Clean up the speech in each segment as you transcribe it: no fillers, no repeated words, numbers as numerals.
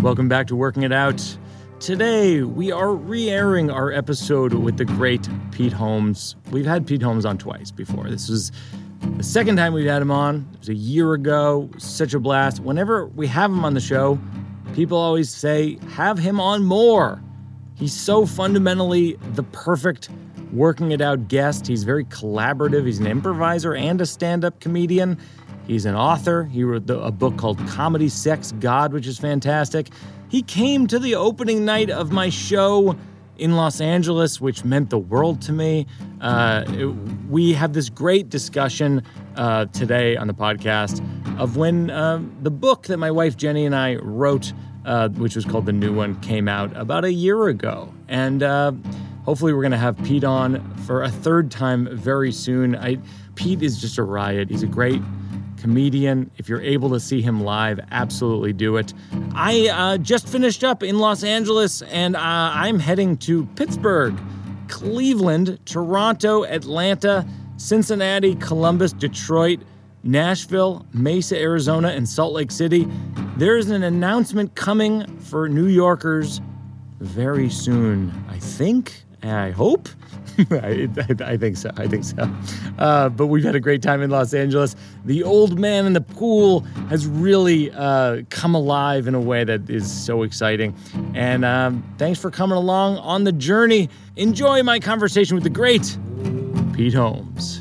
Welcome back to Working It Out. Today, we are re-airing our episode with the great Pete Holmes. We've had Pete Holmes on twice before. This was the second time we've had him on. It was a year ago. It was such a blast. Whenever we have him on the show, people always say, have him on more. He's so fundamentally the perfect Working It Out guest. He's very collaborative. He's an improviser and a stand-up comedian. He's an author. He wrote a book called Comedy, Sex, God, which is fantastic. He came to the opening night of my show in Los Angeles, which meant the world to me. We have this great discussion today on the podcast of when the book that my wife Jenny and I wrote, which was called The New One, came out about a year ago. And hopefully we're going to have Pete on for a third time very soon. Pete is just a riot. He's a great comedian. If you're able to see him live, absolutely do it. I just finished up in Los Angeles, and I'm heading to Pittsburgh, Cleveland, Toronto, Atlanta, Cincinnati, Columbus, Detroit, Nashville, Mesa, Arizona, and Salt Lake City. There's an announcement coming for New Yorkers very soon. I hope. I think so. But we've had a great time in Los Angeles. The old man in the pool has really come alive in a way that is so exciting. And thanks for coming along on the journey. Enjoy my conversation with the great Pete Holmes.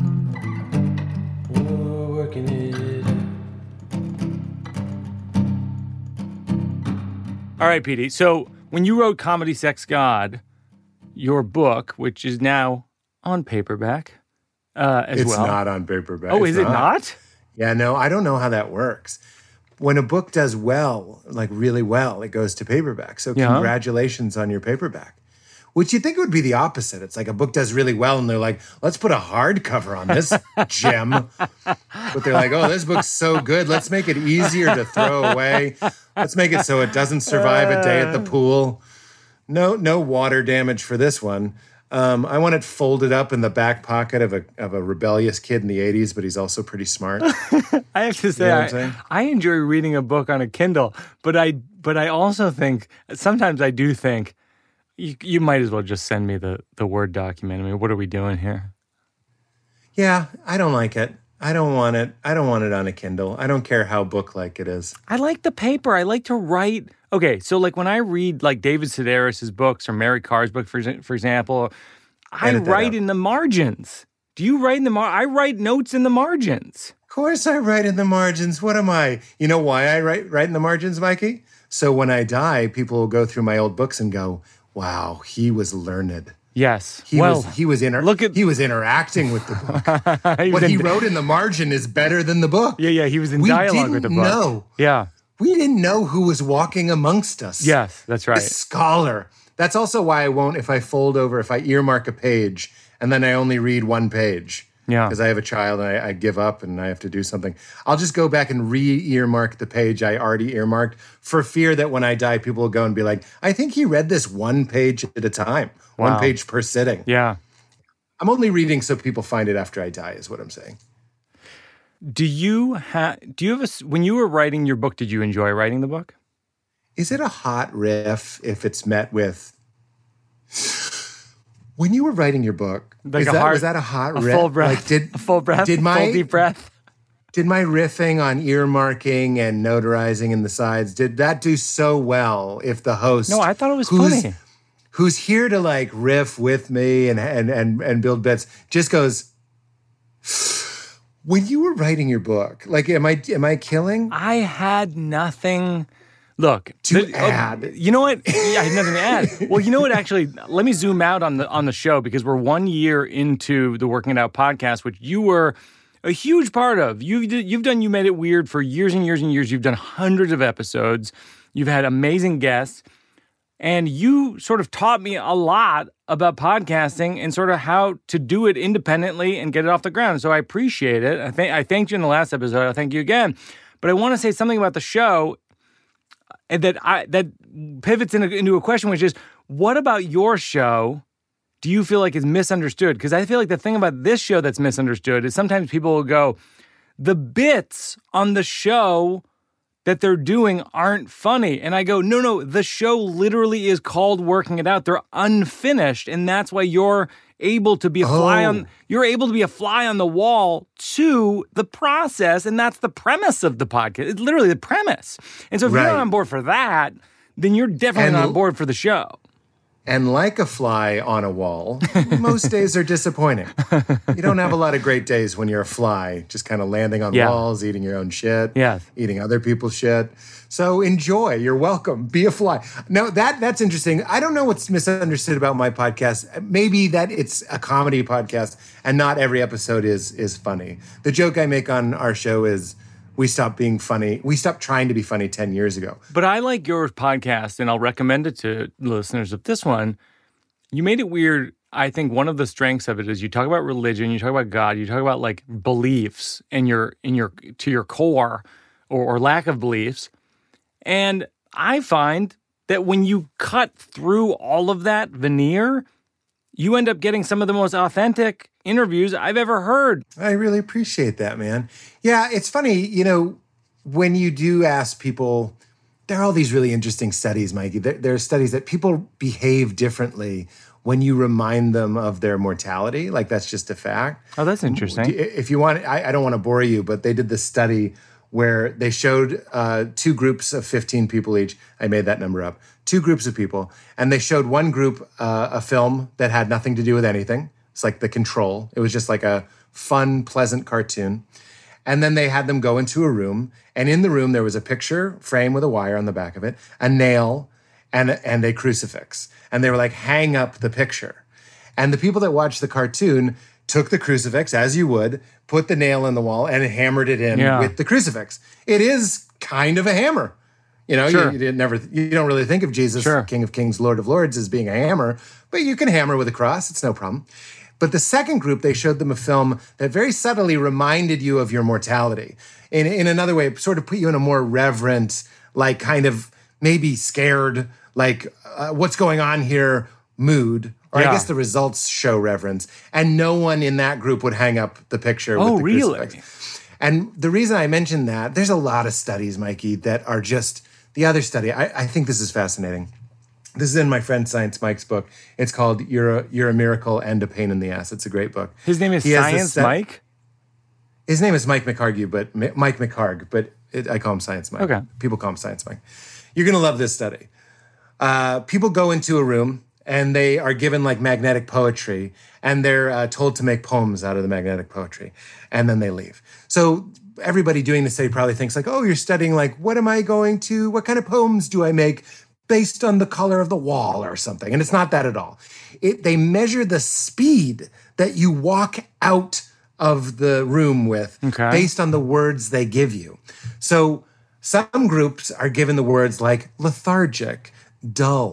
All right, Petey. So when you wrote Comedy, Sex, God, your book, which is now on paperback as well. It's not on paperback. Oh, is it not? Yeah, no, I don't know how that works. When a book does well, like really well, it goes to paperback. So congratulations on your paperback. Which you think would be the opposite. It's like a book does really well and they're like, let's put a hardcover on this gem. But they're like, oh, this book's so good. Let's make it easier to throw away. Let's make it so it doesn't survive a day at the pool. No water damage for this one. I want it folded up in the back pocket of a rebellious kid in the 80s, but he's also pretty smart. I have to say, I enjoy reading a book on a Kindle, but I also think, sometimes I do think, you might as well just send me the Word document. I mean, what are we doing here? Yeah, I don't like it. I don't want it. I don't want it on a Kindle. I don't care how book-like it is. I like the paper. I like to write. Okay, so like when I read like David Sedaris' books or Mary Karr's book, for example, I write in the margins. Do you write in the I write notes in the margins. Of course I write in the margins. What am I? You know why I write in the margins, Mikey? So when I die, people will go through my old books and go, wow, he was learned. Yes. He was interacting with the book. What he wrote in the margin is better than the book. Yeah, he was in dialogue with the book. No. Yeah. We didn't know who was walking amongst us. Yes, that's right. A scholar. That's also why I won't, if I earmark a page and then I only read one page. Yeah. Because I have a child and I give up and I have to do something. I'll just go back and re-earmark the page I already earmarked for fear that when I die, people will go and be like, I think he read this one page at a time. Wow. 1 page per sitting. Yeah. I'm only reading so people find it after I die is what I'm saying. Do you have when you were writing your book, did you enjoy writing the book? Is it a hot riff if it's met with... When you were writing your book, was that a hot riff? Full breath. Like a full breath? Full deep breath? Did my riffing on earmarking and notarizing in the sides, did that do so well if the host... No, I thought it was funny. Who's here to like riff with me and build bits, just goes... When you were writing your book, like, am I killing? I had nothing... Look, add. You know what? I had nothing to add. Well, you know what? Actually, let me zoom out on the show because we're 1 year into the Working It Out podcast, which you were a huge part of. You've done You Made It Weird for years and years and years. You've done hundreds of episodes. You've had amazing guests, and you sort of taught me a lot about podcasting and sort of how to do it independently and get it off the ground. So I appreciate it. I thanked you in the last episode. I'll thank you again. But I want to say something about the show. And that pivots into a question, which is, what about your show do you feel like is misunderstood? Because I feel like the thing about this show that's misunderstood is sometimes people will go, the bits on the show that they're doing aren't funny. And I go, no, the show literally is called Working It Out. They're unfinished. And that's why you're able to be a fly on the wall to the process. And that's the premise of the podcast. It's literally the premise. And so if you're not on board for that, then you're definitely not on board for the show. And like a fly on a wall, most days are disappointing. You don't have a lot of great days when you're a fly, just kind of landing on walls, eating your own shit, eating other people's shit. So enjoy. You're welcome. Be a fly. No, that's interesting. I don't know what's misunderstood about my podcast. Maybe that it's a comedy podcast and not every episode is funny. The joke I make on our show is, we stopped being funny. We stopped trying to be funny 10 years ago. But I like your podcast, and I'll recommend it to listeners of this one. You made it weird. I think one of the strengths of it is you talk about religion, you talk about God, you talk about like beliefs and to your core or lack of beliefs. And I find that when you cut through all of that veneer, you end up getting some of the most authentic interviews I've ever heard. I really appreciate that, man. Yeah, it's funny, when you do ask people, there are all these really interesting studies, Mikey. There are studies that people behave differently when you remind them of their mortality. Like, that's just a fact. Oh, that's interesting. If you want, I don't want to bore you, but they did this study where they showed 2 groups of 15 people each. I made that number up. 2 groups of people. And they showed one group a film that had nothing to do with anything. It's like The Control. It was just like a fun, pleasant cartoon. And then they had them go into a room. And in the room, there was a picture frame with a wire on the back of it, a nail, and a crucifix. And they were like, hang up the picture. And the people that watched the cartoon took the crucifix, as you would, put the nail in the wall, and hammered it in with the crucifix. It is kind of a hammer. Sure. You don't really think of Jesus, King of Kings, Lord of Lords, as being a hammer, but you can hammer with a cross. It's no problem. But the second group, they showed them a film that very subtly reminded you of your mortality. In another way, sort of put you in a more reverent, like kind of maybe scared, like what's going on here mood. Or I guess the results show reverence. And no one in that group would hang up the picture with the crucifix. Really? And the reason I mentioned that, there's a lot of studies, Mikey, that are just, the other study, I think this is fascinating. This is in my friend Science Mike's book. It's called You're a Miracle and a Pain in the Ass. It's a great book. His name is Science Mike? His name is Mike McHargue, but Mike McHargue, but I call him Science Mike. Okay. People call him Science Mike. You're going to love this study. People go into a room and they are given like magnetic poetry, and they're told to make poems out of the magnetic poetry, and then they leave. So everybody doing the study probably thinks like, oh, you're studying like, what kind of poems do I make based on the color of the wall or something? And it's not that at all. They measure the speed that you walk out of the room with based on the words they give you. So some groups are given the words like lethargic, dull,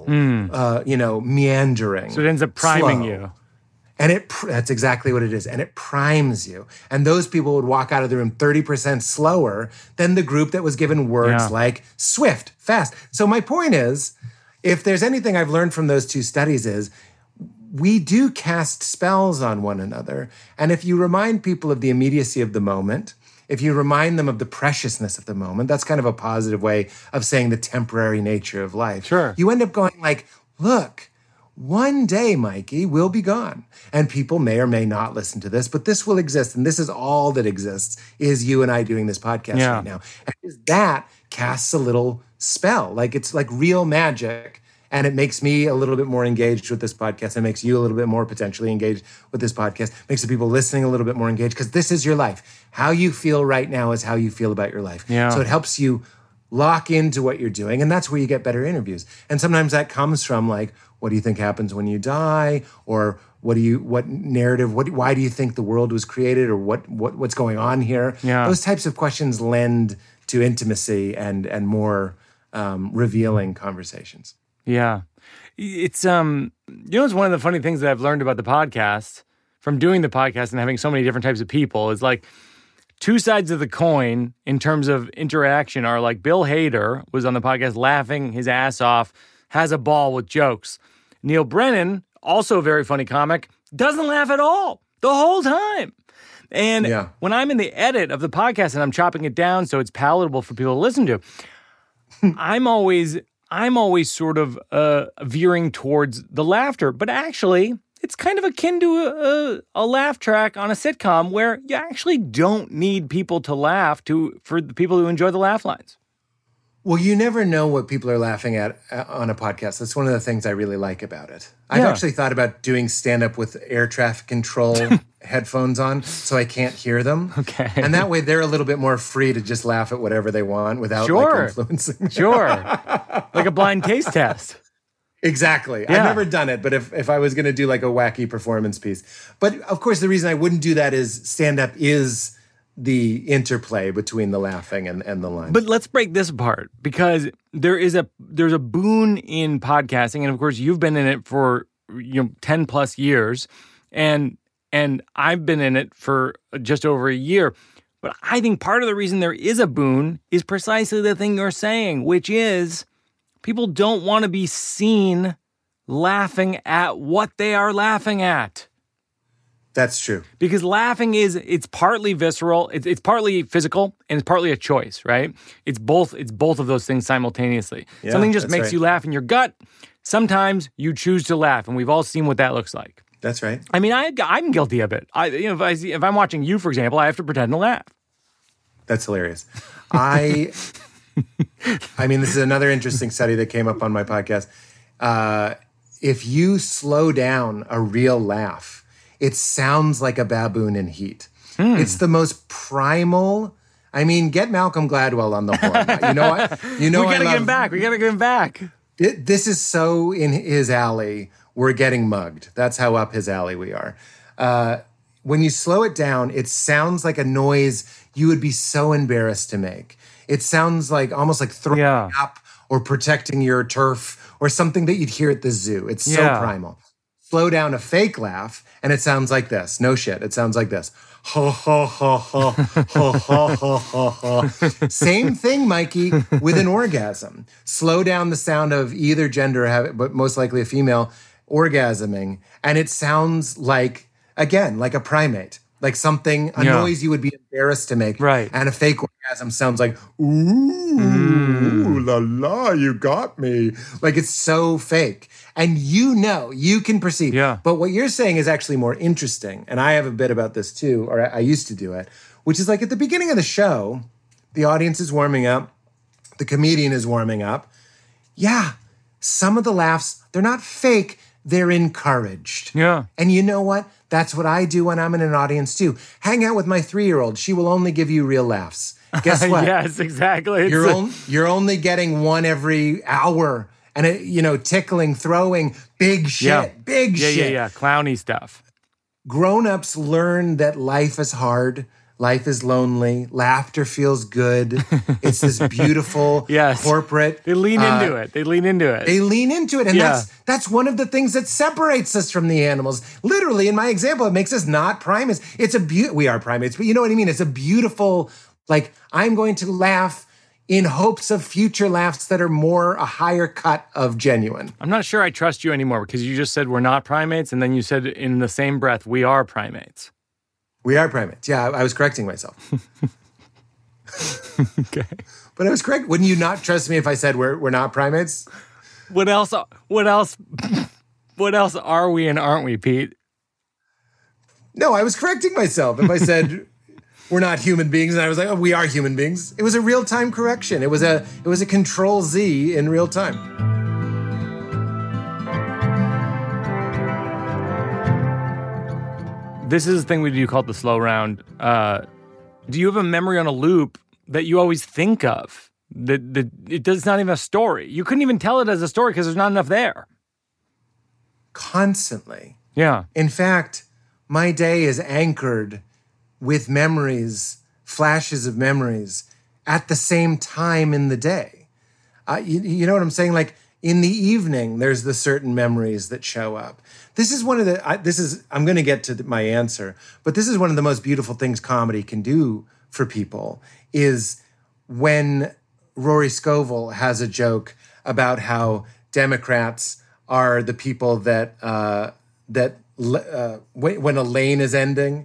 meandering. So it ends up priming slow. you. And that's exactly what it is. And it primes you. And those people would walk out of the room 30% slower than the group that was given words like swift, fast. So my point is, if there's anything I've learned from those 2 studies is, we do cast spells on one another. And if you remind people of the immediacy of the moment, if you remind them of the preciousness of the moment, that's kind of a positive way of saying the temporary nature of life. Sure. You end up going like, look, one day, Mikey, we'll be gone. And people may or may not listen to this, but this will exist. And this is all that exists, is you and I doing this podcast right now. And that casts a little spell. Like, it's like real magic. And it makes me a little bit more engaged with this podcast. It makes you a little bit more potentially engaged with this podcast. Makes the people listening a little bit more engaged, because this is your life. How you feel right now is how you feel about your life. Yeah. So it helps you lock into what you're doing. And that's where you get better interviews. And sometimes that comes from like, what do you think happens when you die? Or why do you think the world was created? Or what's going on here? Yeah. Those types of questions lend to intimacy and more revealing conversations. Yeah. It's, it's one of the funny things that I've learned about the podcast from doing the podcast and having so many different types of people is like 2 sides of the coin in terms of interaction are like Bill Hader was on the podcast laughing his ass off, has a ball with jokes. Neil Brennan, also a very funny comic, doesn't laugh at all the whole time. And when I'm in the edit of the podcast and I'm chopping it down so it's palatable for people to listen to, I'm always sort of veering towards the laughter. But actually, it's kind of akin to a laugh track on a sitcom where you actually don't need people to laugh for the people who enjoy the laugh lines. Well, you never know what people are laughing at on a podcast. That's one of the things I really like about it. I've actually thought about doing stand-up with air traffic control headphones on so I can't hear them. Okay. And that way they're a little bit more free to just laugh at whatever they want without like, influencing me. Sure. Like a blind taste test. Exactly. I've never done it, but if I was going to do like a wacky performance piece. But of course, the reason I wouldn't do that is stand-up is the interplay between the laughing and the lines. But let's break this apart because there's a boon in podcasting, and of course you've been in it for 10 plus years, and I've been in it for just over a year. But I think part of the reason there is a boon is precisely the thing you're saying, which is people don't want to be seen laughing at what they are laughing at. That's true. Because laughing it's partly visceral, it's partly physical, and it's partly a choice, right? It's both of those things simultaneously. Yeah, something just makes you laugh in your gut. Sometimes you choose to laugh, and we've all seen what that looks like. That's right. I mean, I'm guilty of it. If I'm watching you, for example, I have to pretend to laugh. That's hilarious. I mean, this is another interesting study that came up on my podcast. If you slow down a real laugh, it sounds like a baboon in heat. It's the most primal. I mean, get Malcolm Gladwell on the horn. You know what? We gotta get him back. We gotta get him back. This is so in his alley. We're getting mugged. That's how up his alley we are. When you slow it down, it sounds like a noise you would be so embarrassed to make. It sounds like almost like throwing up or protecting your turf or something that you'd hear at the zoo. It's so primal. Slow down a fake laugh, and it sounds like this. No shit. It sounds like this. Ha, ha, ha, ha, ha, ha, ha, ha, ha. Same thing, Mikey, with an orgasm. Slow down the sound of either gender, but most likely a female, orgasming, and it sounds like, again, like a primate. Like something, a noise you would be embarrassed to make. Right. And a fake orgasm sounds like, ooh, la la, you got me. Like it's so fake. And you can perceive. Yeah. But what you're saying is actually more interesting. And I have a bit about this too, or I used to do it, which is like at the beginning of the show, the audience is warming up, the comedian is warming up. Yeah, some of the laughs, they're not fake, they're encouraged. Yeah. And you know what? That's what I do when I'm in an audience too. Hang out with my 3-year-old. She will only give you real laughs. Guess what? Yes, exactly. You're only getting one every hour. And, tickling, throwing, big shit, big shit. Yeah, clowny stuff. Grown-ups learn that life is hard. Life is lonely. Laughter feels good. It's this beautiful corporate. They lean into it. They lean into it. And that's one of the things that separates us from the animals. Literally, in my example, it makes us not primates. We are primates, but you know what I mean? It's a beautiful, like, I'm going to laugh in hopes of future laughs that are a higher cut of genuine. I'm not sure I trust you anymore because you just said we're not primates, and then you said in the same breath, we are primates. We are primates. Yeah, I was correcting myself. Okay. But I was correct. Wouldn't you not trust me if I said we're not primates? What else are we and aren't we, Pete? No, I was correcting myself. If I said we're not human beings and I was like, oh, we are human beings. It was a real-time correction. It was a control Z in real time. This is a thing we do called the slow round. Do you have a memory on a loop that you always think of? It's not even a story. You couldn't even tell it as a story because there's not enough there. Constantly. Yeah. In fact, my day is anchored with memories, flashes of memories at the same time in the day. You know what I'm saying? Like in the evening, there's the certain memories that show up. This is one of the, I'm going to get to my answer, but this is one of the most beautiful things comedy can do for people is when Rory Scovel has a joke about how Democrats are the people that when a lane is ending,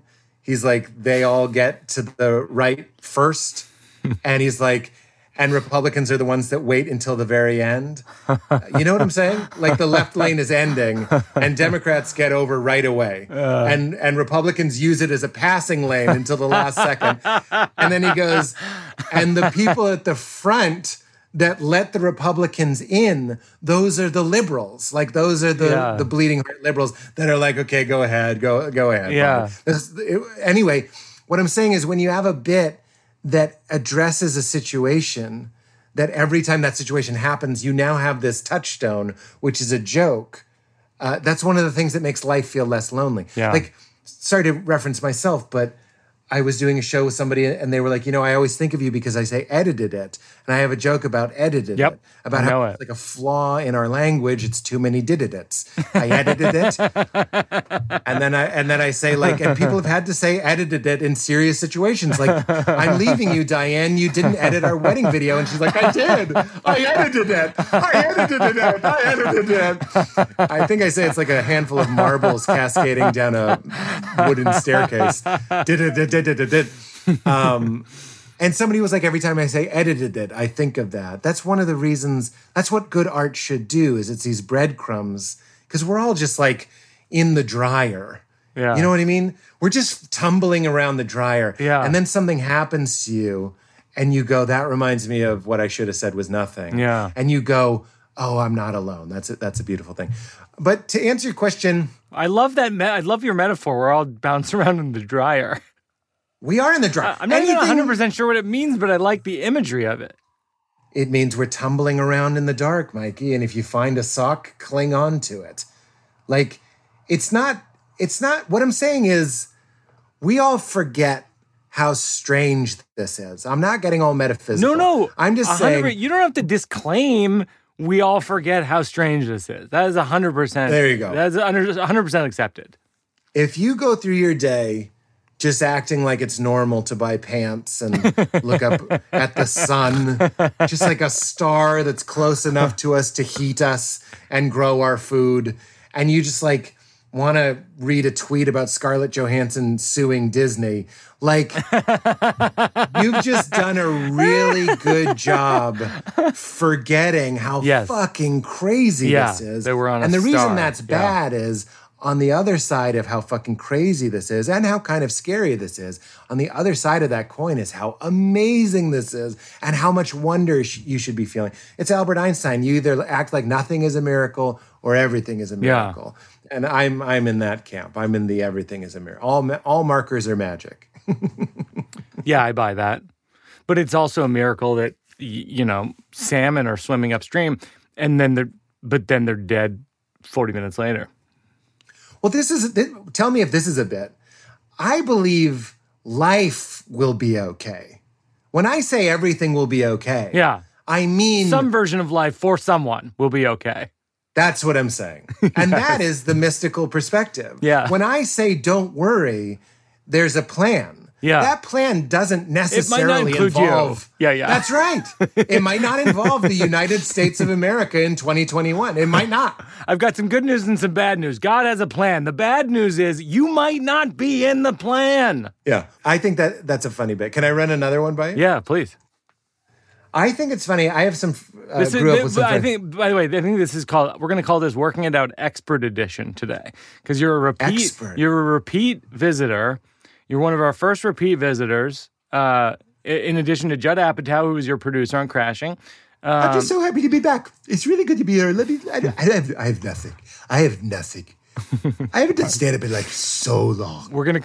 He's like, they all get to the right first. And he's like, and Republicans are the ones that wait until the very end. You know what I'm saying? Like the left lane is ending and Democrats get over right away. And Republicans use it as a passing lane until the last second. And then he goes, and the people at the front that let the Republicans in, those are the liberals. Like those are the bleeding heart liberals that are like, okay, go ahead, go ahead. Yeah. Anyway, what I'm saying is when you have a bit that addresses a situation, that every time that situation happens, you now have this touchstone, which is a joke. That's one of the things that makes life feel less lonely. Yeah. Like, sorry to reference myself, but I was doing a show with somebody and they were like, I always think of you because I say edited it. And I have a joke about edited it. About how it's like a flaw in our language. It's too many did-it-its. I edited it. and then I say like, and people have had to say edited it in serious situations. Like, I'm leaving you, Diane. You didn't edit our wedding video. And she's like, I did. I edited it. I edited it. I think I say it's like a handful of marbles cascading down a wooden staircase. And somebody was like, every time I say edited it, I think of that. That's one of the reasons, that's what good art should do, is it's these breadcrumbs, because we're all just like in the dryer. Yeah. You know what I mean? We're just tumbling around the dryer. Yeah. And then something happens to you and you go, that reminds me of what I should have said was nothing. Yeah. And you go, oh, I'm not alone. That's a beautiful thing. But to answer your question, I love that. I love your metaphor. We're all bouncing around in the dryer. We are in the dryer. I'm not even 100% sure what it means, but I like the imagery of it. It means we're tumbling around in the dark, Mikey. And if you find a sock, cling on to it. Like, it's not, what I'm saying is we all forget how strange this is. I'm not getting all metaphysical. No. I'm just saying. You don't have to disclaim we all forget how strange this is. That is 100%. There you go. That's 100% accepted. If you go through your day just acting like it's normal to buy pants and look up at the sun, just like a star that's close enough to us to heat us and grow our food, and you just like want to read a tweet about Scarlett Johansson suing Disney, like you've just done a really good job forgetting how fucking crazy this is. They were on and the star. Reason that's bad is on the other side of how fucking crazy this is and how kind of scary this is, on the other side of that coin is how amazing this is and how much wonder you should be feeling. It's Albert Einstein. You either act like nothing is a miracle or everything is a miracle. Yeah. And I'm in that camp. I'm in the everything is a miracle. All markers are magic. Yeah, I buy that. But it's also a miracle that, salmon are swimming upstream and then they're dead 40 minutes later. Well, tell me if this is a bit. I believe life will be okay. When I say everything will be okay, I mean some version of life for someone will be okay. That's what I'm saying. And that is the mystical perspective. Yeah. When I say don't worry, there's a plan. Yeah. That plan doesn't necessarily involve you. Yeah. That's right. It might not involve the United States of America in 2021. It might not. I've got some good news and some bad news. God has a plan. The bad news is you might not be in the plan. Yeah. I think that's a funny bit. Can I run another one by you? Yeah, please. I think it's funny. I have some grew up with some friends. By the way, I think this is called, we're going to call this Working It Out Expert Edition today. Because you're a repeat visitor. You're one of our first repeat visitors, in addition to Judd Apatow, who was your producer on Crashing. I'm just so happy to be back. It's really good to be here. I have nothing. I haven't done stand-up in like so long. We're going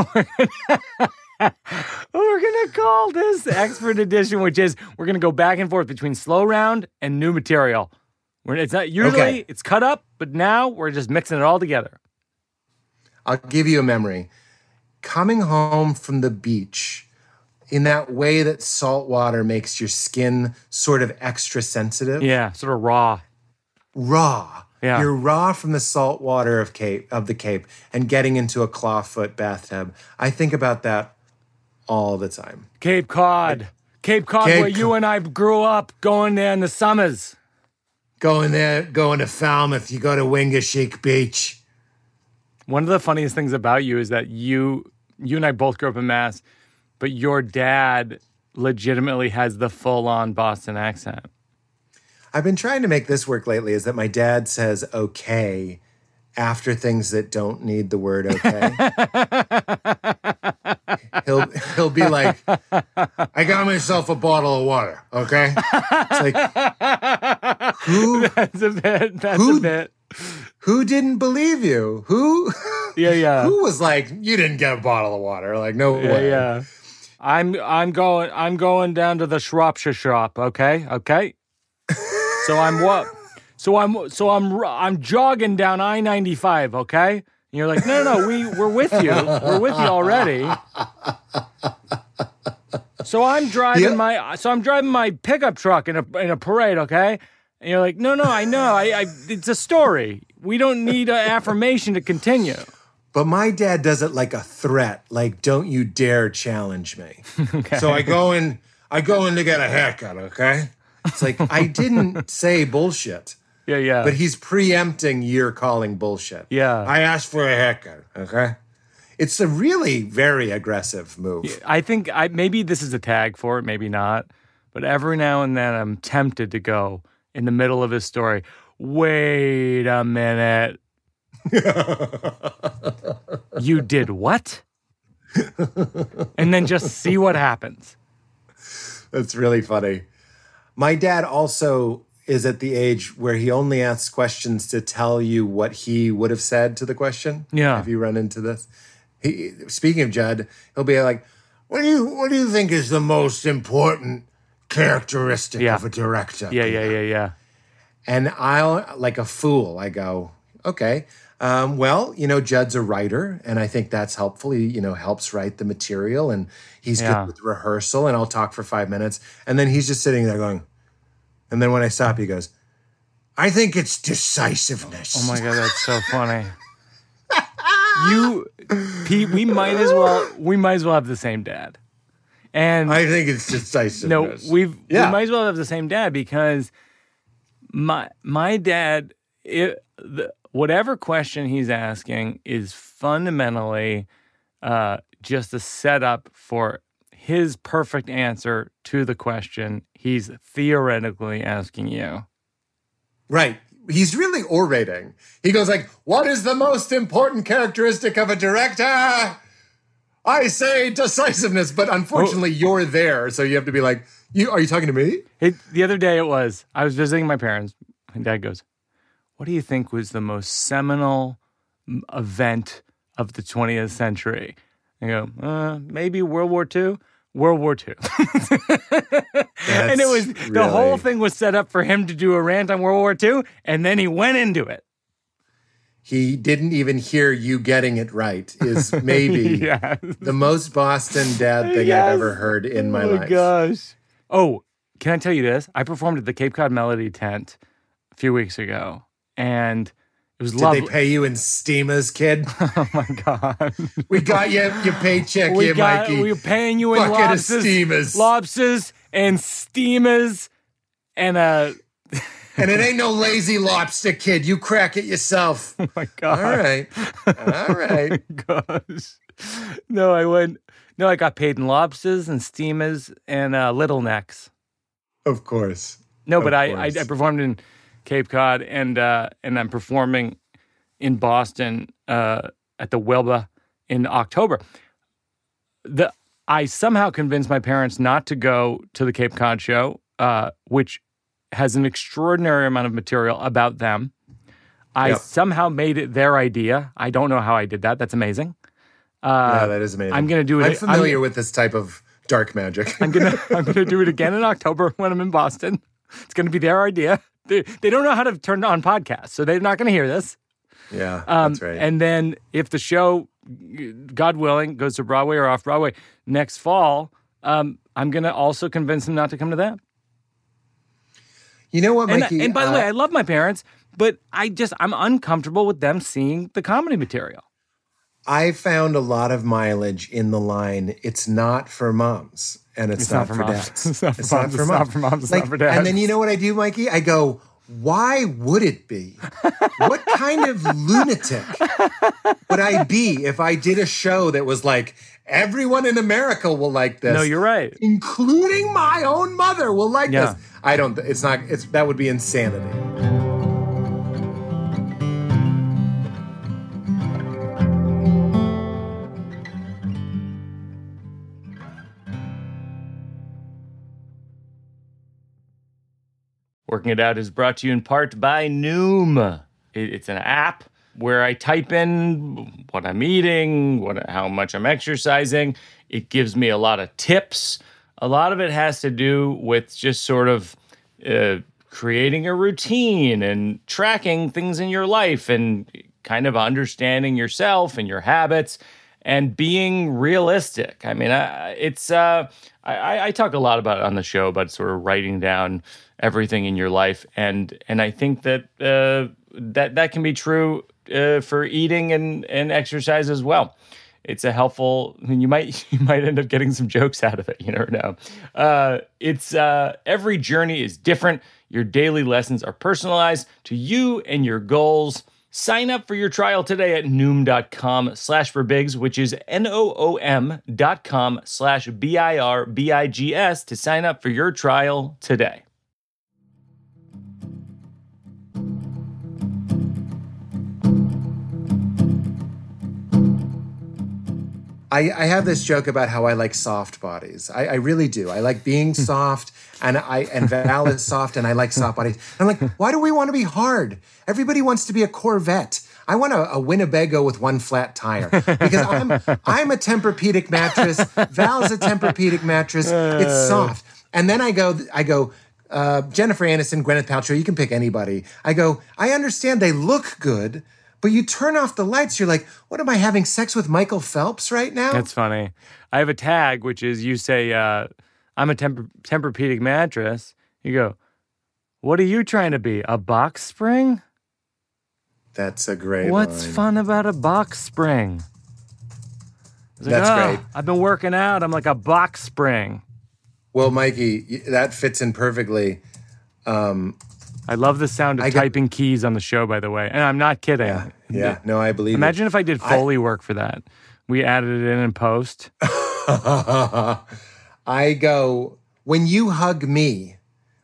to call this Expert Edition, which is we're going to go back and forth between slow round and new material. It's not usually it's cut up, but now we're just mixing it all together. I'll give you a memory. Coming home from the beach in that way that salt water makes your skin sort of extra sensitive. Yeah, sort of raw. Yeah. You're raw from the salt water of the Cape and getting into a clawfoot bathtub. I think about that all the time. Cape Cod, where you and I grew up, going there in the summers. Going to Falmouth, you go to Wingashik Beach. One of the funniest things about you is that you you and I both grew up in Mass, but your dad legitimately has the full-on Boston accent. I've been trying to make this work lately, is that my dad says okay after things that don't need the word okay. he'll be like, I got myself a bottle of water, okay? It's like, who? That's a bit. Who didn't believe you? Who? Yeah. Who was like, you didn't get a bottle of water? Like, no way. Yeah. I'm going down to the Shropshire shop, okay? So I'm jogging down I-95, okay? And you're like, no, we're with you. We're with you already. So I'm driving my pickup truck in a parade, okay? And you're like, no, I know. It's a story. We don't need an affirmation to continue. But my dad does it like a threat, like, don't you dare challenge me. Okay. So I go in to get a haircut, okay? It's like, I didn't say bullshit. Yeah. But he's preempting you're calling bullshit. Yeah. I asked for a haircut, okay? It's a really very aggressive move. I think maybe this is a tag for it, maybe not. But every now and then I'm tempted to go in the middle of his story, wait a minute. You did what? And then just see what happens. That's really funny. My dad also is at the age where he only asks questions to tell you what he would have said to the question. Yeah. Have you run into this? Speaking of Judd, he'll be like, what do you think is the most important characteristic of a director? Yeah. And I'll, like a fool, I go, okay, well, Judd's a writer, and I think that's helpful. He, helps write the material, and he's good with rehearsal, and I'll talk for 5 minutes. And then he's just sitting there going, and then when I stop, he goes, I think it's decisiveness. Oh my God, that's so funny. Pete, we might as well have the same dad. And I think it's decisiveness. No, we might as well have the same dad, because my dad, whatever question he's asking is fundamentally just a setup for his perfect answer to the question he's theoretically asking you. Right. He's really orating. He goes like, what is the most important characteristic of a director? I say decisiveness, but unfortunately you're there, so you have to be like, are you talking to me? The other day I was visiting my parents, and Dad goes, what do you think was the most seminal event of the 20th century? I go, maybe World War II? World War II. And it was, the whole thing was set up for him to do a rant on World War II, and then he went into it. He didn't even hear you getting it right is maybe the most Boston dad thing I've ever heard in my life. Oh, my gosh. Oh, can I tell you this? I performed at the Cape Cod Melody tent a few weeks ago, and it was lovely. Did they pay you in steamers, kid? Oh, my God. We got you your paycheck Mikey. We were paying you in lobsters and steamers and And it ain't no lazy lobster, kid. You crack it yourself. Oh, my God. All right. Oh, my gosh. No, I got paid in lobsters and steamers and little necks. Of course. No, but I performed in Cape Cod, and I'm performing in Boston at the Wilbur in October. I somehow convinced my parents not to go to the Cape Cod show, which has an extraordinary amount of material about them. I somehow made it their idea. I don't know how I did that. That's amazing. That is amazing. I'm going to do it. I'm familiar with this type of dark magic. I'm gonna do it again in October when I'm in Boston. It's going to be their idea. They don't know how to turn on podcasts, so they're not going to hear this. Yeah, that's right. And then if the show, God willing, goes to Broadway or off Broadway next fall, I'm going to also convince them not to come to that. You know what, Mikey? And by the way, I love my parents, but I'm uncomfortable with them seeing the comedy material. I found a lot of mileage in the line, it's not for moms, and it's not for dads. It's not for moms. It's not for dads. And then you know what I do, Mikey? I go, why would it be? What kind of lunatic would I be if I did a show that was like, everyone in America will like this? No, you're right. Including my own mother will like this. That would be insanity. Working It Out is brought to you in part by Noom. It's an app where I type in what I'm eating, how much I'm exercising. It gives me a lot of tips. A lot of it has to do with just sort of creating a routine and tracking things in your life and kind of understanding yourself and your habits and being realistic. I mean, I talk a lot about it on the show, about sort of writing down everything in your life, and I think that that can be true for eating and exercise as well. It's a helpful. I mean, you might end up getting some jokes out of it. You never know. Every journey is different. Your daily lessons are personalized to you and your goals. Sign up for your trial today at Noom.com/birbigs, which is NOOM.com/BIRBIGS to sign up for your trial today. I have this joke about how I like soft bodies. I really do. I like being soft, and Val is soft, and I like soft bodies. I'm like, why do we want to be hard? Everybody wants to be a Corvette. I want a Winnebago with one flat tire because I'm a Tempur-Pedic mattress. Val's a Tempur-Pedic mattress. It's soft. And then I go, Jennifer Aniston, Gwyneth Paltrow, you can pick anybody. I go, I understand they look good, but you turn off the lights, you're like, what am I having sex with Michael Phelps right now? That's funny. I have a tag, which is you say, I'm a Tempur-Pedic mattress. You go, what are you trying to be, a box spring? That's a great What's line. fun about a box spring? That's great. I've been working out. I'm like a box spring. Well, Mikey, that fits in perfectly. I love the sound of typing keys on the show, by the way. And I'm not kidding. Yeah. No, I believe Imagine if I did Foley work for that. We added it in post. I go, when you hug me,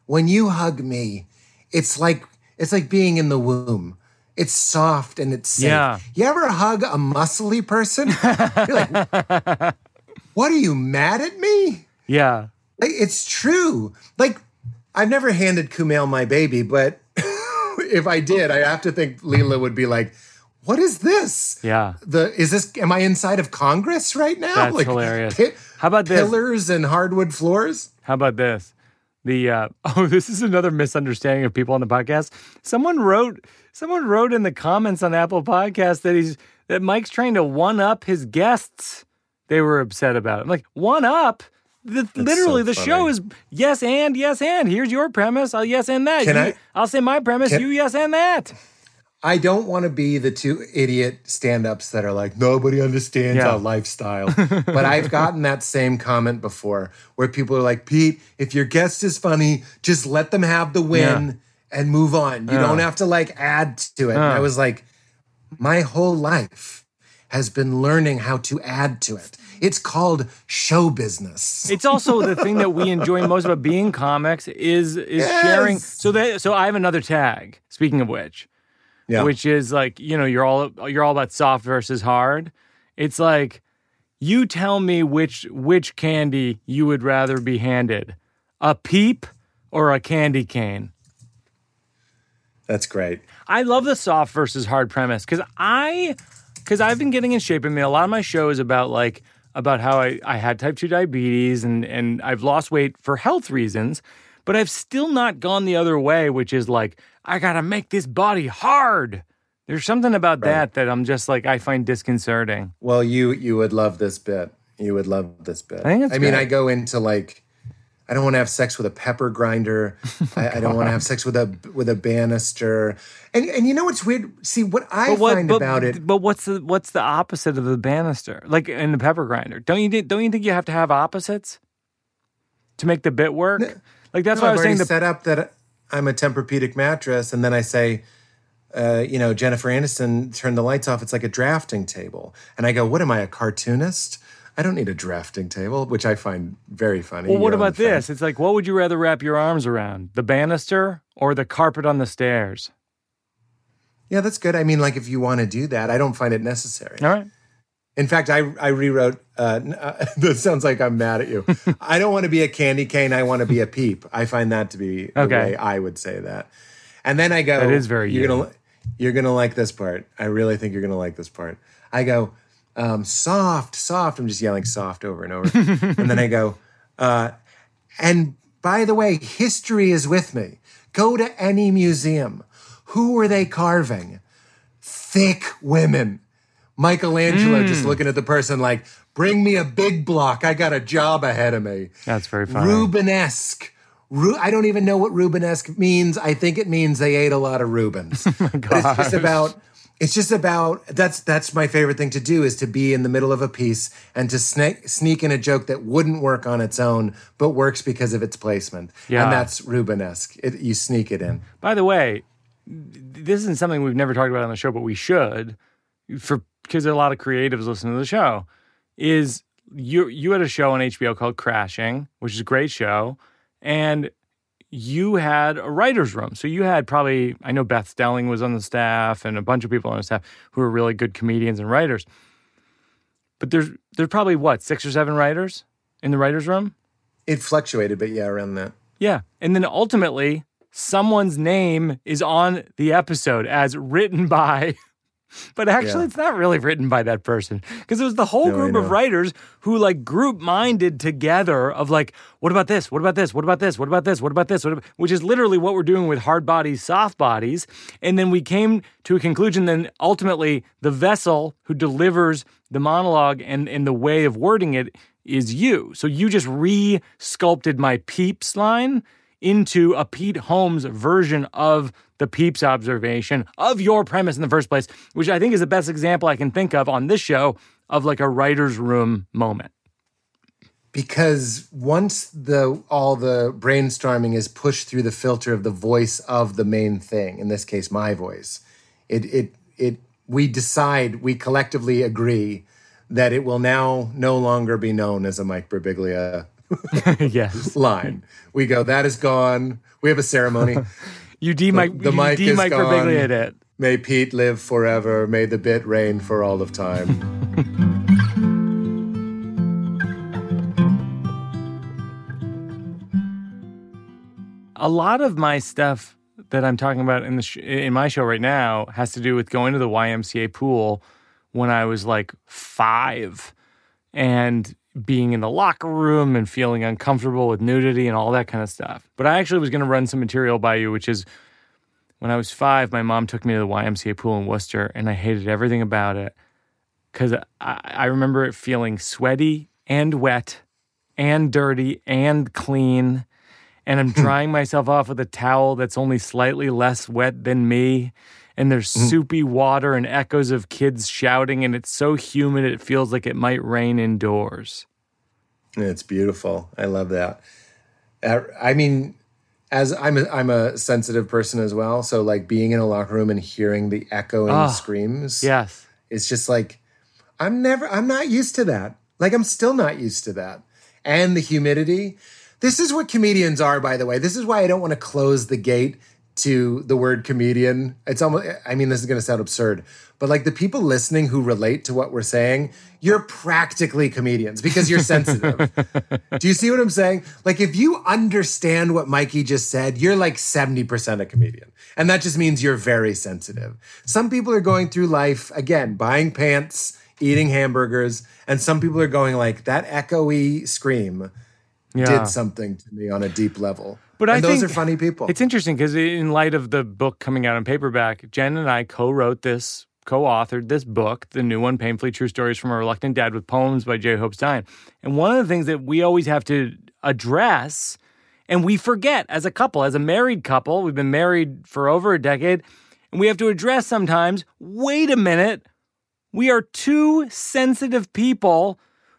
it's like being in the womb. It's soft and it's safe. Yeah. You ever hug a muscly person? You're like, what, are you mad at me? Yeah. Like, it's true. Like, I've never handed Kumail my baby, but if I did, I have to think Leela would be like, what is this? Yeah. Am I inside of Congress right now? That's like, hilarious. How about this? Pillars and hardwood floors? How about this? This is another misunderstanding of people on the podcast. Someone wrote in the comments on Apple Podcasts that Mike's trying to one up his guests. They were upset about it. I'm like, one up? Literally, the show is yes and. Here's your premise. I'll yes and that. I'll say my premise. You yes and that. I don't want to be the two idiot stand-ups that are like, nobody understands our lifestyle. But I've gotten that same comment before where people are like, Pete, if your guest is funny, just let them have the win and move on. You don't have to like add to it. And I was like, my whole life has been learning how to add to it. It's called show business. It's also the thing that we enjoy most about being comics is sharing. So I have another tag, speaking of which. Yeah. Which is like, you're all about soft versus hard. It's like, you tell me which candy you would rather be handed, a Peep or a candy cane. That's great. I love the soft versus hard premise because I've been getting in shape. I mean, a lot of my show is about how I had type 2 diabetes and I've lost weight for health reasons, but I've still not gone the other way, which is like, I got to make this body hard. There's something about that I'm just like, I find disconcerting. Well, you would love this bit. You would love this bit. I mean, I go into like, I don't want to have sex with a pepper grinder. I don't want to have sex with a banister. And you know what's weird? See, what I find about it. But what's the opposite of the banister? Like in the pepper grinder. Don't you think you have to have opposites to make the bit work? Like that's why I was saying set up that I'm a Tempur-Pedic mattress, and then I say, Jennifer Aniston turned the lights off. It's like a drafting table. And I go, what am I, a cartoonist? I don't need a drafting table, which I find very funny. Well, what about this? It's like, what would you rather wrap your arms around? The banister or the carpet on the stairs? Yeah, that's good. I mean, like, if you want to do that, I don't find it necessary. All right. In fact, I rewrote, that sounds like I'm mad at you. I don't want to be a candy cane. I want to be a peep. I find that to be the way I would say that. And then I go, that is very you're going to like this part. I really think you're going to like this part. I go, soft. I'm just yelling soft over and over. And then I go, and by the way, history is with me. Go to any museum. Who were they carving? Thick women. Michelangelo just looking at the person like, bring me a big block. I got a job ahead of me. That's very funny. Rubenesque. I don't even know what Rubenesque means. I think it means they ate a lot of Rubens. Oh my gosh. It's just about, that's my favorite thing to do, is to be in the middle of a piece and to sneak in a joke that wouldn't work on its own, but works because of its placement. Yeah. And that's Rubenesque. You sneak it in. By the way, this isn't something we've never talked about on the show, but we should, because a lot of creatives listen to the show, is you had a show on HBO called Crashing, which is a great show, and you had a writer's room. So you had probably, I know Beth Stelling was on the staff and a bunch of people on the staff who are really good comedians and writers. But there's probably, 6 or 7 writers in the writer's room? It fluctuated, but yeah, around that. Yeah. And then ultimately, someone's name is on the episode as written by... But actually, It's not really written by that person, because it was the whole group of writers who like group-minded together of like, what about this? What about this? What about this? What about this? What about this? Which is literally what we're doing with Hard Bodies, Soft Bodies. And then we came to a conclusion. Then ultimately, the vessel who delivers the monologue and the way of wording it is you. So you just re-sculpted my Peeps line into a Pete Holmes version of the Peeps observation of your premise in the first place, which I think is the best example I can think of on this show of like a writer's room moment. Because once all the brainstorming is pushed through the filter of the voice of the main thing, in this case, my voice, we collectively agree that it will now no longer be known as a Mike Birbiglia yes. line. We go, that is gone. We have a ceremony. You Mike Birbiglia it. May Pete live forever. May the bit reign for all of time. A lot of my stuff that I'm talking about in my show right now has to do with going to the YMCA pool when I was like 5 and being in the locker room and feeling uncomfortable with nudity and all that kind of stuff. But I actually was going to run some material by you, which is when I was 5, my mom took me to the YMCA pool in Worcester, and I hated everything about it because I remember it feeling sweaty and wet and dirty and clean, and I'm drying myself off with a towel that's only slightly less wet than me, and there's soupy water and echoes of kids shouting, and it's so humid it feels like it might rain indoors. It's beautiful. I love that. I mean, as I'm a sensitive person as well, so like being in a locker room and hearing the echoing screams, yes, it's just like I'm not used to that. Like I'm still not used to that, and the humidity. This is what comedians are, by the way. This is why I don't want to close the gate to the word comedian. It's almost, I mean, this is going to sound absurd, but like the people listening who relate to what we're saying, you're practically comedians because you're sensitive. Do you see what I'm saying? Like if you understand what Mikey just said, you're like 70% a comedian. And that just means you're very sensitive. Some people are going through life, again, buying pants, eating hamburgers, and some people are going like, that echoey scream did something to me on a deep level. But I think those are funny people. It's interesting because in light of the book coming out in paperback, Jen and I co-authored this book, the new one, Painfully True Stories from a Reluctant Dad, with poems by J. Hope Stein. And one of the things that we always have to address, and we forget as a couple, as a married couple, we've been married for over a decade, and we have to address sometimes, wait a minute, we are two sensitive people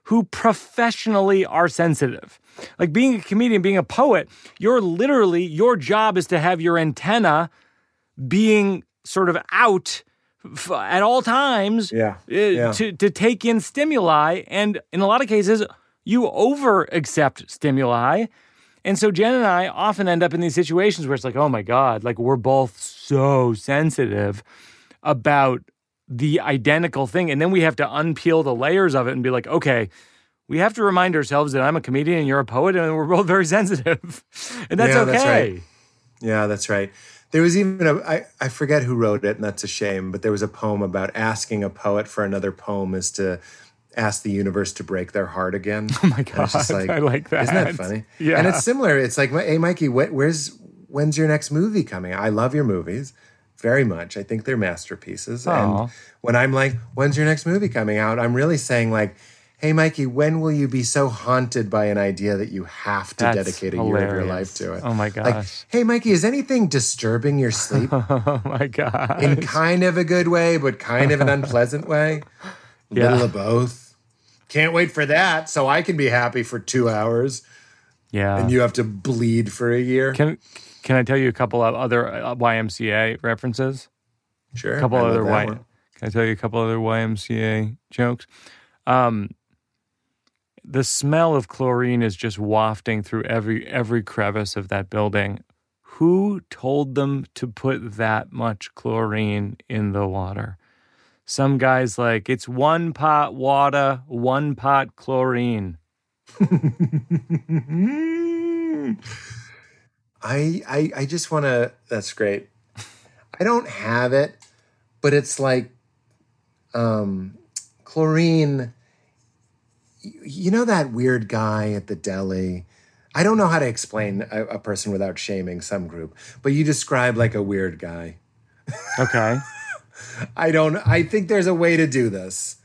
who professionally are sensitive. Like being a comedian, being a poet, your job is to have your antenna being sort of out at all times to take in stimuli. And in a lot of cases, you over-accept stimuli. And so Jen and I often end up in these situations where it's like, oh my God, like we're both so sensitive about the identical thing. And then we have to unpeel the layers of it and be like, okay, we have to remind ourselves that I'm a comedian and you're a poet and we're both very sensitive. And that's okay. That's right. Yeah, that's right. There was even I forget who wrote it, and that's a shame, but there was a poem about asking a poet for another poem is to ask the universe to break their heart again. Oh my God, I like that. Isn't that funny? Yeah. And it's similar. It's like, hey, Mikey, when's your next movie coming? I love your movies very much. I think they're masterpieces. Aww. And when I'm like, when's your next movie coming out? I'm really saying like, hey, Mikey, when will you be so haunted by an idea that you have to dedicate a year of your life to it? Oh, my gosh. Like, hey, Mikey, is anything disturbing your sleep? Oh, my God. In kind of a good way, but kind of an unpleasant way? Little of both. Can't wait for that so I can be happy for 2 hours. Yeah. And you have to bleed for a year. Can I tell you a couple of other YMCA references? Sure. Can I tell you a couple other YMCA jokes? The smell of chlorine is just wafting through every crevice of that building. Who told them to put that much chlorine in the water? Some guy's like, it's 1 pot water, 1 pot chlorine. I just want to, that's great. I don't have it, but it's like chlorine. You know that weird guy at the deli? I don't know how to explain a person without shaming some group, but you describe like a weird guy. Okay. I think there's a way to do this.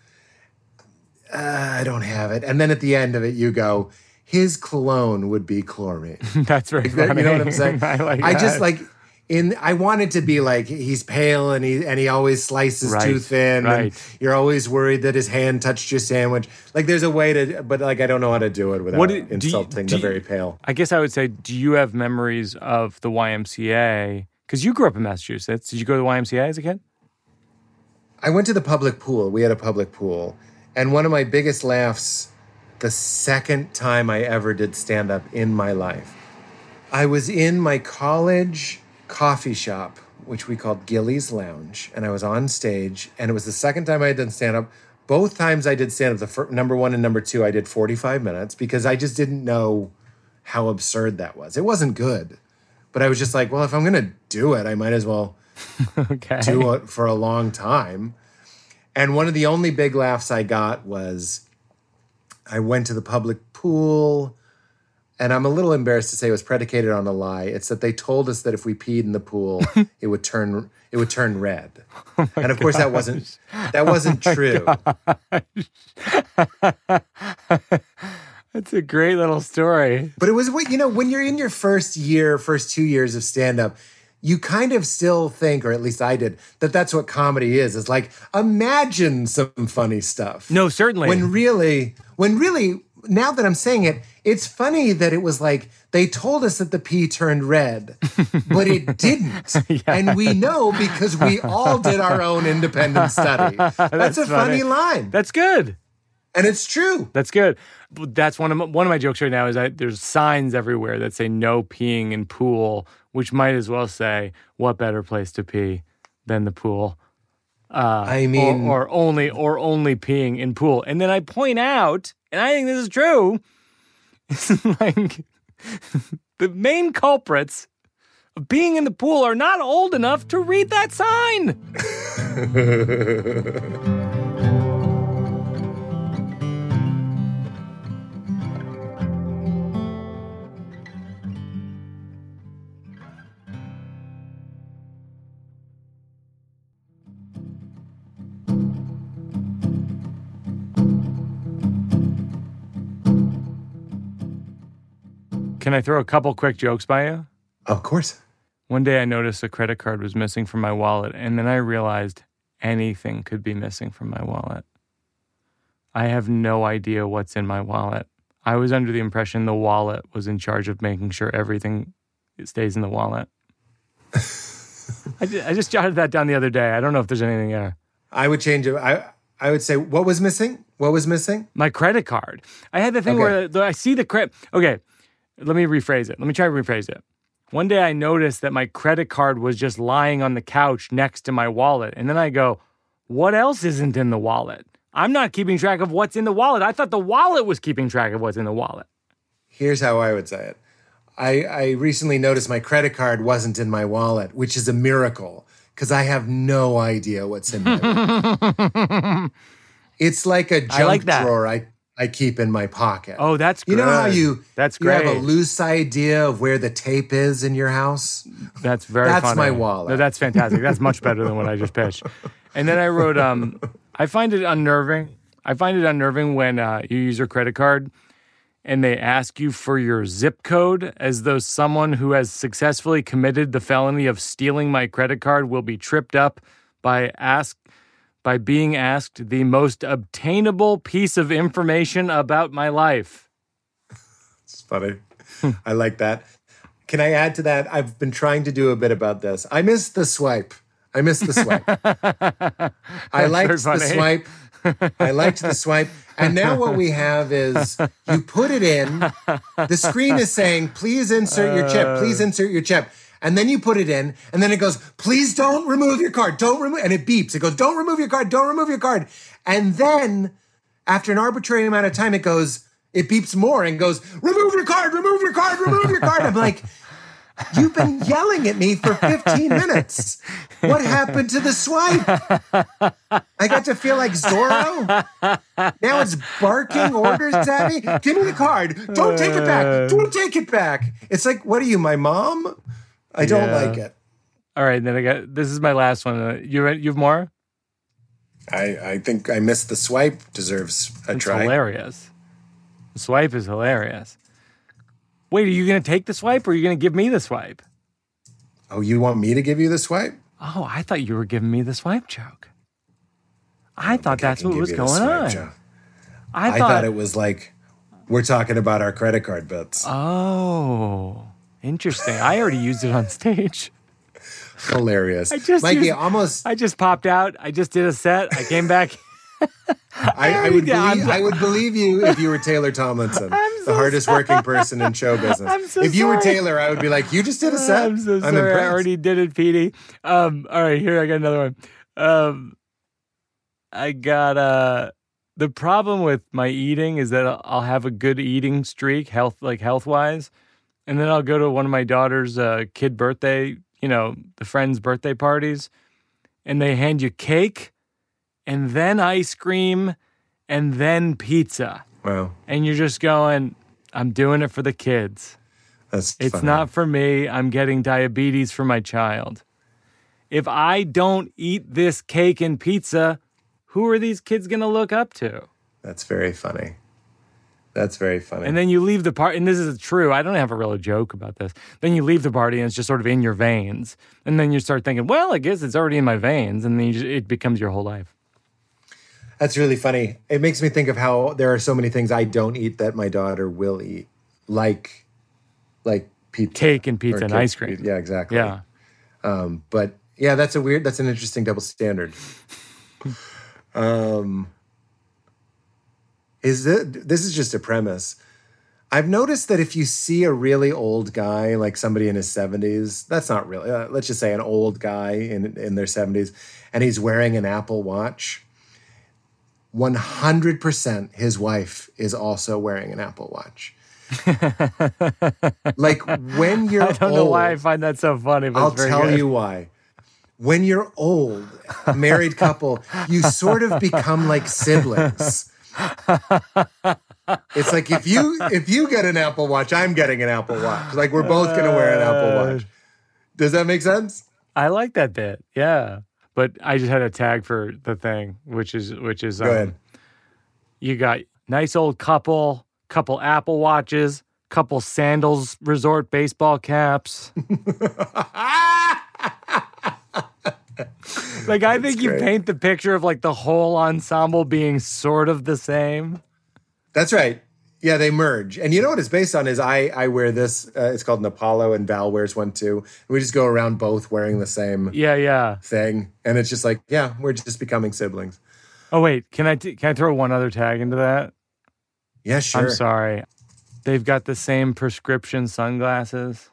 I don't have it. And then at the end of it, you go, his cologne would be chlorine. That's very funny. You know what I'm saying? I just like, I want it to be like he's pale and he always slices too thin. Right. And you're always worried that his hand touched your sandwich. Like there's a way to, but like I don't know how to do it without insulting the very pale. I guess I would say, do you have memories of the YMCA? Because you grew up in Massachusetts. Did you go to the YMCA as a kid? I went to the public pool. We had a public pool. And one of my biggest laughs, the second time I ever did stand-up in my life, I was in my college coffee shop, which we called Gilly's Lounge, and I was on stage, and it was the second time I had done stand-up. Both times I did stand-up, number 1 and number 2, I did 45 minutes because I just didn't know how absurd that was. It wasn't good, but I was just like, well, if I'm going to do it, I might as well do it for a long time. And one of the only big laughs I got was I went to the public pool, and I'm a little embarrassed to say it was predicated on a lie. It's that they told us that if we peed in the pool, it would turn red. Oh and of course that wasn't true. That's a great little story. But it was when you're in your first 2 years of stand-up, you kind of still think, or at least I did, that that's what comedy is. It's like, imagine some funny stuff. No, certainly. When really, now that I'm saying it, it's funny that it was like, they told us that the pee turned red, but it didn't. Yeah. And we know because we all did our own independent study. That's a funny line. That's good. And it's true. That's good. That's one of my jokes right now is there's signs everywhere that say no peeing in pool, which might as well say, what better place to pee than the pool? Or only peeing in pool. And then I point out, and I think this is true, like the main culprits of being in the pool are not old enough to read that sign. Can I throw a couple quick jokes by you? Of course. One day I noticed a credit card was missing from my wallet, and then I realized anything could be missing from my wallet. I have no idea what's in my wallet. I was under the impression the wallet was in charge of making sure everything stays in the wallet. I just jotted that down the other day. I don't know if there's anything there. I would change it. I would say, what was missing? What was missing? My credit card. I had the thing where I see the credit. Okay, let me rephrase it. Let me try to rephrase it. One day I noticed that my credit card was just lying on the couch next to my wallet. And then I go, what else isn't in the wallet? I'm not keeping track of what's in the wallet. I thought the wallet was keeping track of what's in the wallet. Here's how I would say it. I recently noticed my credit card wasn't in my wallet, which is a miracle because I have no idea what's in my wallet. It's like a junk drawer I keep in my pocket. Oh, that's good. You know how that's great. You have a loose idea of where the tape is in your house? That's very funny. That's my wallet. No, that's fantastic. That's much better than what I just pitched. And then I wrote, I find it unnerving. I find it unnerving when you use your credit card and they ask you for your zip code as though someone who has successfully committed the felony of stealing my credit card will be tripped up by being asked the most obtainable piece of information about my life. It's funny. I like that. Can I add to that? I've been trying to do a bit about this. I miss the swipe. I liked the swipe. And now what we have is you put it in. The screen is saying, please insert your chip. Please insert your chip. And then you put it in, and then it goes, please don't remove your card. Don't remove, and it beeps. It goes, don't remove your card. Don't remove your card. And then after an arbitrary amount of time, it beeps more and goes, remove your card, remove your card, remove your card. I'm like, you've been yelling at me for 15 minutes. What happened to the swipe? I got to feel like Zorro. Now it's barking orders at me. Give me the card. Don't take it back. Don't take it back. It's like, what are you, my mom? I don't like it. All right, then this is my last one. You have more? I think I missed the swipe. Deserves a try. It's hilarious. The swipe is hilarious. Wait, are you going to take the swipe or are you going to give me the swipe? Oh, you want me to give you the swipe? Oh, I thought you were giving me the swipe joke. I thought that's what was going on. I thought it was like, we're talking about our credit card bits. Oh, interesting. I already used it on stage. Hilarious. I just popped out. I just did a set. I came back. I would believe you if you were Taylor Tomlinson, the hardest working person in show business. If you were Taylor, I would be like, you just did a set. I'm so sorry. Impressed. I already did it, Petey. All right, here I got another one. I got the problem with my eating is that I'll have a good eating streak, health-wise, and then I'll go to one of my daughter's kid birthday, the friend's birthday parties, and they hand you cake, and then ice cream, and then pizza. Wow. And you're just going, I'm doing it for the kids. It's funny. Not for me. I'm getting diabetes for my child. If I don't eat this cake and pizza, who are these kids going to look up to? That's very funny. And then you leave the party, and this is true. I don't have a real joke about this. Then you leave the party, and it's just sort of in your veins. And then you start thinking, well, I guess it's already in my veins. And then it becomes your whole life. That's really funny. It makes me think of how there are so many things I don't eat that my daughter will eat, like pizza. Cake and pizza and ice cream. Yeah, exactly. Yeah. But yeah, that's an interesting double standard. This is just a premise. I've noticed that if you see a really old guy, like somebody in his 70s, that's not really, let's just say an old guy in their 70s, and he's wearing an Apple Watch, 100% his wife is also wearing an Apple Watch. Like when you're old. I don't know why I find that so funny, but I'll tell you why. When you're old, a married couple, you sort of become like siblings. It's like if you get an Apple Watch, I'm getting an Apple Watch. Like we're both going to wear an Apple Watch. Does that make sense? I like that bit. Yeah. But I just had a tag for the thing, which is Go ahead. You got nice old couple Apple Watches, couple Sandals resort baseball caps. Like, I think you paint the picture of like the whole ensemble being sort of the same. That's right. Yeah, they merge. And you know what it's based on is I wear this. It's called an Apollo, and Val wears one too. And we just go around both wearing the same thing. And it's just like, yeah, we're just becoming siblings. Oh, wait. Can I throw one other tag into that? Yeah, sure. I'm sorry. They've got the same prescription sunglasses.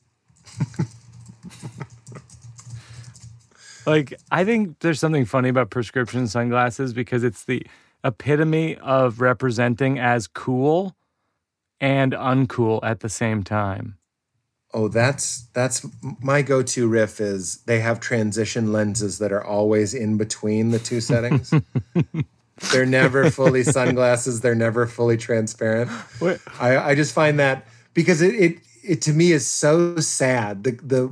Like, I think there's something funny about prescription sunglasses because it's the epitome of representing as cool and uncool at the same time. Oh, that's my go-to riff is they have transition lenses that are always in between the two settings. They're never fully sunglasses. They're never fully transparent. I just find that because it to me is so sad.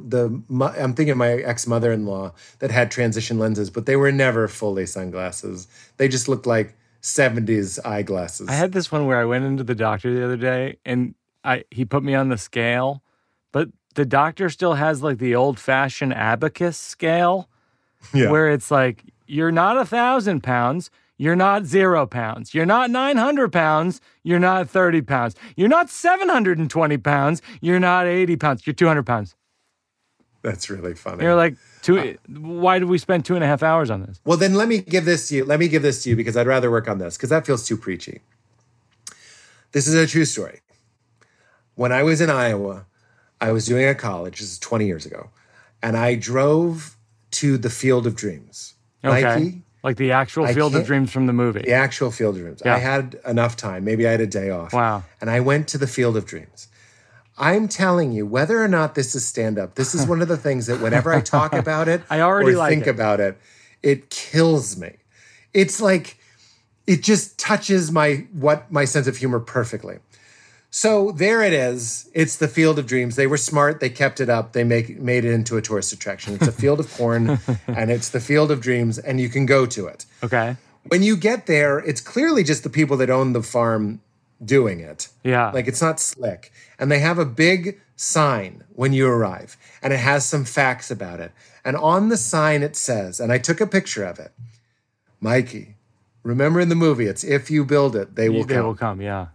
I'm thinking of my ex-mother-in-law that had transition lenses, but they were never fully sunglasses. They just looked like 70s eyeglasses. I had this one where I went into the doctor the other day and he put me on the scale, but the doctor still has like the old-fashioned abacus scale where it's like, you're not 1,000 pounds. You're not 0 pounds. You're not 900 pounds. You're not 30 pounds. You're not 720 pounds. You're not 80 pounds. You're 200 pounds. That's really funny. You're like, why did we spend 2.5 hours on this? Well, then let me give this to you. Because I'd rather work on this because that feels too preachy. This is a true story. When I was in Iowa, I was doing a college. This is 20 years ago. And I drove to the Field of Dreams. Okay. Nike. Like the actual Field of Dreams from the movie. The actual Field of Dreams. Yeah. I had enough time. Maybe I had a day off. Wow. And I went to the Field of Dreams. I'm telling you, whether or not this is stand-up, this is one of the things that whenever I talk about it think about it, it kills me. It's like, it just touches my sense of humor perfectly. So there it is. It's the Field of Dreams. They were smart. They kept it up. They made it into a tourist attraction. It's a field of corn, and it's the Field of Dreams, and you can go to it. Okay. When you get there, it's clearly just the people that own the farm doing it. Yeah. Like, it's not slick. And they have a big sign when you arrive, and it has some facts about it. And on the sign it says, and I took a picture of it, Mikey, remember in the movie, it's if you build it, they will come. They will come, yeah.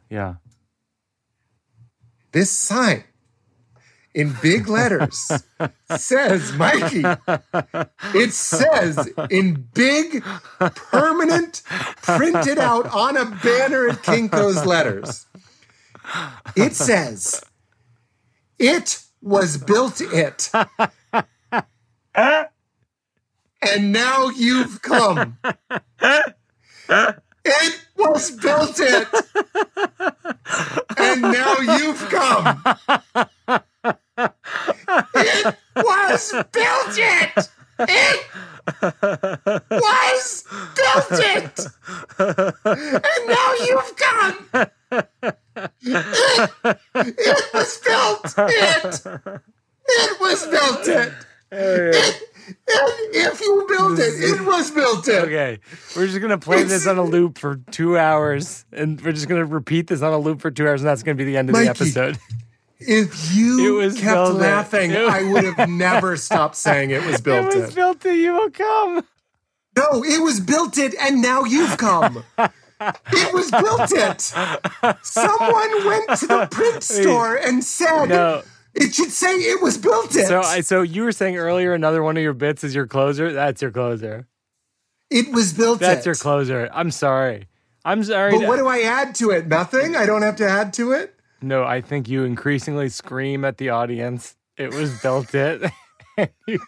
This sign in big letters says, Mikey, it says in big, permanent, printed out on a banner at Kinko's letters. It says, it was built it. And now you've come. It was built it. And now you've come. It was built it. It was built it. And now you've come. It was built it. It was built it. If you built it, it was built it. Okay, we're just going to play this on a loop for 2 hours, and we're just going to repeat this on a loop for 2 hours, and that's going to be the end of the episode. If you kept laughing, I would have never stopped saying it was built it. It was built it, you will come. No, it was built it, and now you've come. It was built it. Someone went to the print store and said... No. It should say it was built it. So you were saying earlier another one of your bits is your closer? That's your closer. It was built That's your closer. I'm sorry. But what do I add to it? Nothing? I don't have to add to it? No, I think you increasingly scream at the audience, it was built it. and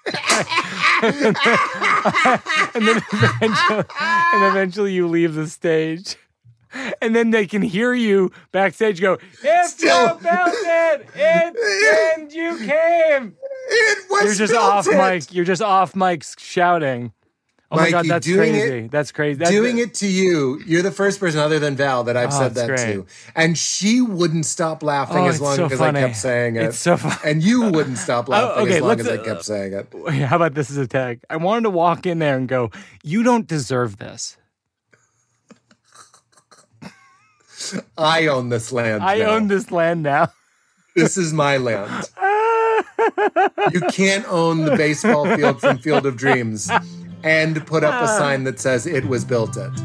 eventually you leave the stage. And then they can hear you backstage go, if you built it, and you came. It was You're just built off mic. You're just off mic shouting. Oh Mikey, my God, that's crazy. That's crazy. Doing it to you, you're the first person other than Val that I've said that to. And she wouldn't stop laughing as long as I kept saying it. It's so funny. And you wouldn't stop laughing as long as I kept saying it. How about this as a tag? I wanted to walk in there and go, you don't deserve this. I own this land now. I own this land now. This is my land. You can't own the baseball field from Field of Dreams and put up a sign that says it was built at.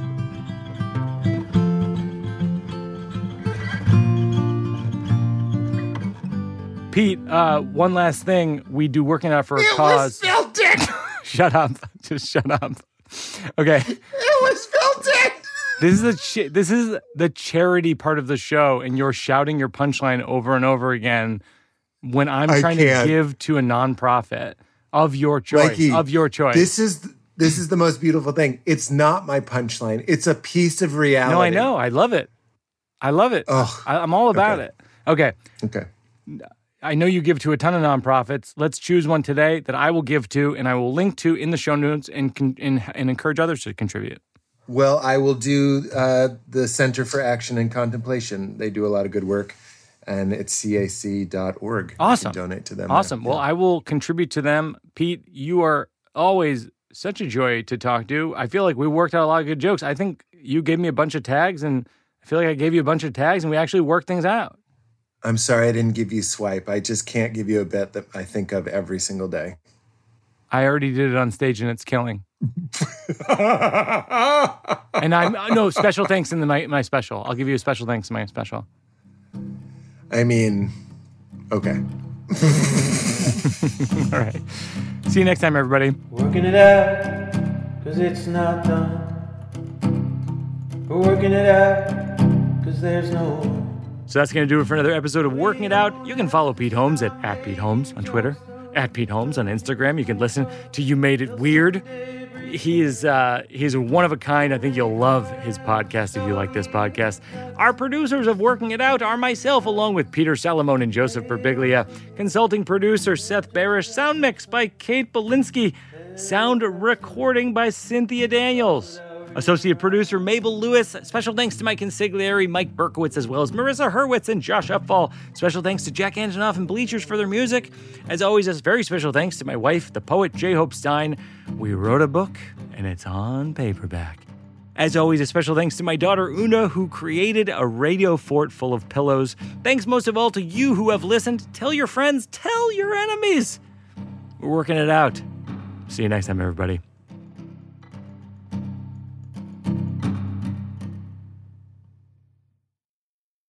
Pete, one last thing. We do Working Out for a Cause. It was built in! Shut up. Just shut up. Okay. It was built in! This is the charity part of the show, and you're shouting your punchline over and over again when I'm trying to give to a nonprofit of your choice. Mikey, of your choice. This is the most beautiful thing. It's not my punchline. It's a piece of reality. No, I know. I love it. Ugh. I'm all about it. Okay. Okay. I know you give to a ton of nonprofits. Let's choose one today that I will give to and I will link to in the show notes and encourage others to contribute. Well, I will do the Center for Action and Contemplation. They do a lot of good work, and it's cac.org. Awesome. You can donate to them. Awesome. Well, I will contribute to them. Pete, you are always such a joy to talk to. I feel like we worked out a lot of good jokes. I think you gave me a bunch of tags, and I feel like I gave you a bunch of tags, and we actually worked things out. I'm sorry I didn't give you swipe. I just can't give you a bit that I think of every single day. I already did it on stage, and it's killing. And special thanks in my special. I'll give you a special thanks in my special. I mean, okay. All right. See you next time, everybody. Working it out, 'cause it's not done. We're working it out, 'cause there's no... So that's going to do it for another episode of Working It Out. You can follow Pete Holmes at Pete Holmes on Twitter, at Pete Holmes on Instagram. You can listen to You Made It Weird. He's one of a kind. I think you'll love his podcast if you like this podcast. Our producers of Working It Out are myself, along with Peter Salamone and Joseph Berbiglia. Consulting producer Seth Barish. Sound mix by Kate Belinsky. Sound recording by Cynthia Daniels. Associate producer Mabel Lewis. Special thanks to Mike Consigliere, Mike Berkowitz, as well as Marissa Hurwitz and Josh Upfall. Special thanks to Jack Antonoff and Bleachers for their music. As always, a very special thanks to my wife, the poet J-Hope Stein. We wrote a book, and it's on paperback. As always, a special thanks to my daughter Una, who created a radio fort full of pillows. Thanks most of all to you who have listened. Tell your friends, tell your enemies. We're working it out. See you next time, everybody.